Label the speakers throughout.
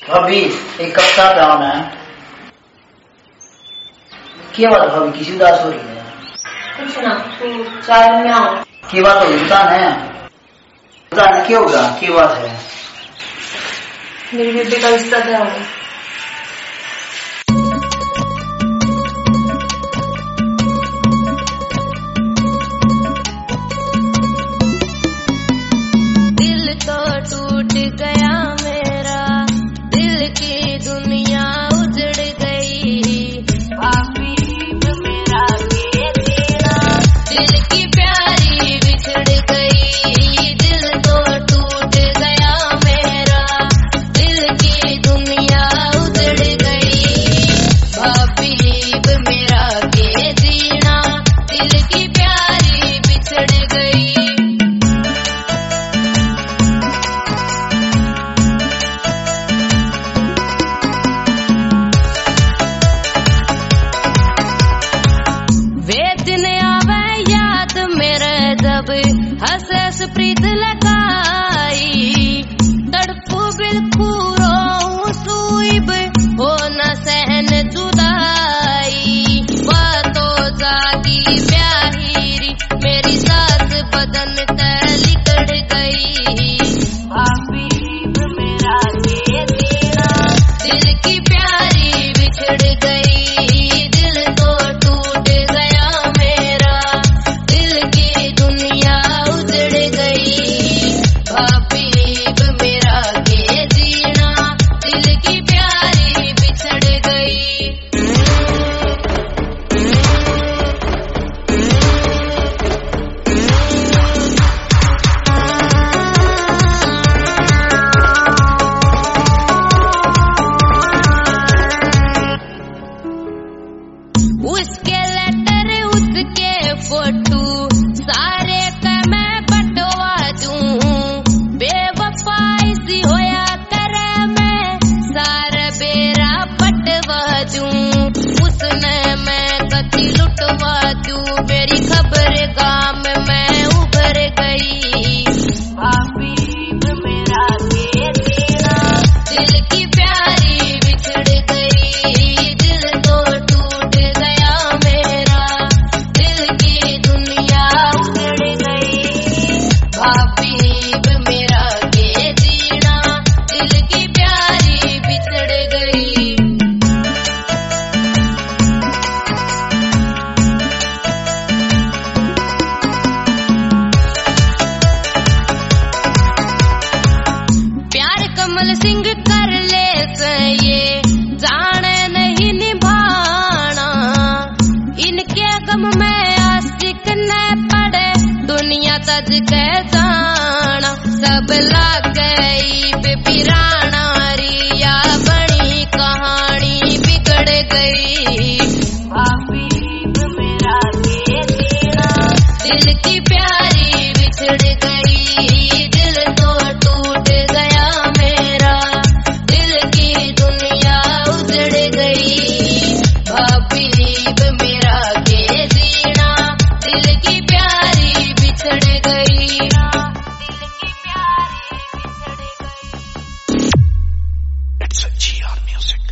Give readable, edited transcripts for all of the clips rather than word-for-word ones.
Speaker 1: भाभी एक कप चाय पिलाओ ना। क्या बात भाभी, किसी उदास हो रही है?
Speaker 2: कुछ ना, तू चाय में आओ।
Speaker 1: क्या बात होगी बता ना, बता ना क्या होगा, क्या बात है?
Speaker 2: मेरी बेटे का रिश्ता तय होगा।
Speaker 3: दिल तो टूट गया मेरा, दिल की दुनिया उजड़ गई। भाभी मेरा के जीना, दिल की प्यारी बिछड़ गई। दिल तो टूट गया मेरा, दिल की दुनिया उजड़ गई। भाभी मेरा के जीना, दिल की प्यारी बिछड़ गई। हंस प्रीत लगाई, तड़पू बिल्कू रोऊं सूइब, हो न सहन जुदाई। बातों जागी प्यारी, मेरी सास बदन तय लिकड़ गई। भाभी मेरा के जीना, दिल की प्यारी बिछड़ गई। दिल तो टूट गया मेरा, दिल की दुनिया उजड़ गई। भाभी मेरा के जीना, दिल की प्यारी बिछड़ गई। उसके लेटर उसके फोटो सारे का मैं बटवा दूं। बेवफाई सी होया करे मैं सारा बेरा पटवा दूं। उसने मैं कथी लुटवा दूं, मेरी खबर गाम में उभर गई। भाभी मेरा के जीना, दिल की प्यारी बिछड़ गई। दिल तो टूट गया मेरा, दिल की दुनिया उजड़ गई। भाभी मेरा के जीना, दिल की प्यारी बिछड़ गई। प्यार कमल सिंह कर ले ये जाने नहीं निभाना। इनके गम में आशिक न पड़े, दुनिया तज के जाना। सब लग गई बिराना, रिया बनी कहानी बिगड़ गई। भाभी मेरा के जीना, दिल की प्यारी बिछड़ गई। दिल तो टूट गया मेरा, दिल की दुनिया उजड़ गई। भाभी मेरा के जीना, दिल की प्यारी बिछड़ गई। दिल की प्यारी बिछड़ गई।
Speaker 4: It's a GR music.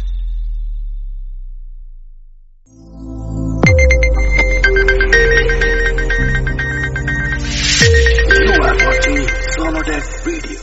Speaker 4: You are watching Sonodeck Video.